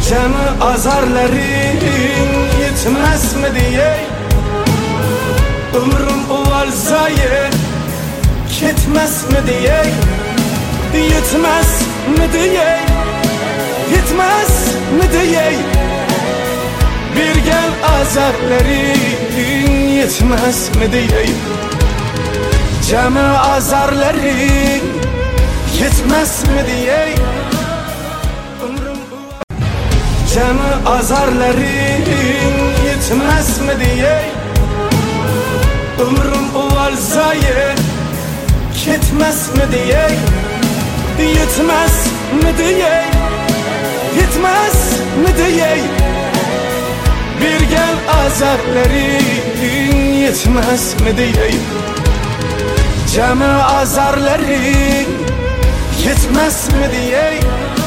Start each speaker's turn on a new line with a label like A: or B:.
A: Cəmi azarların yetməz mi deyək? Ömrüm var zayi ketməz mi deyək? Yetməz mi deyək? Yetməz mi deyək? Bir gəl azarların yetməz mi deyək? Cəmi azarların yetməz mi deyək? Cəmi azarların yetməz mi deyək? Ömrüm var zayi ketməz mi deyək? Yetməz mi deyək? Yetməz mi deyək? Bir gəl azarların yetməz mi deyək? Cəmi azarların yetməz mi deyək?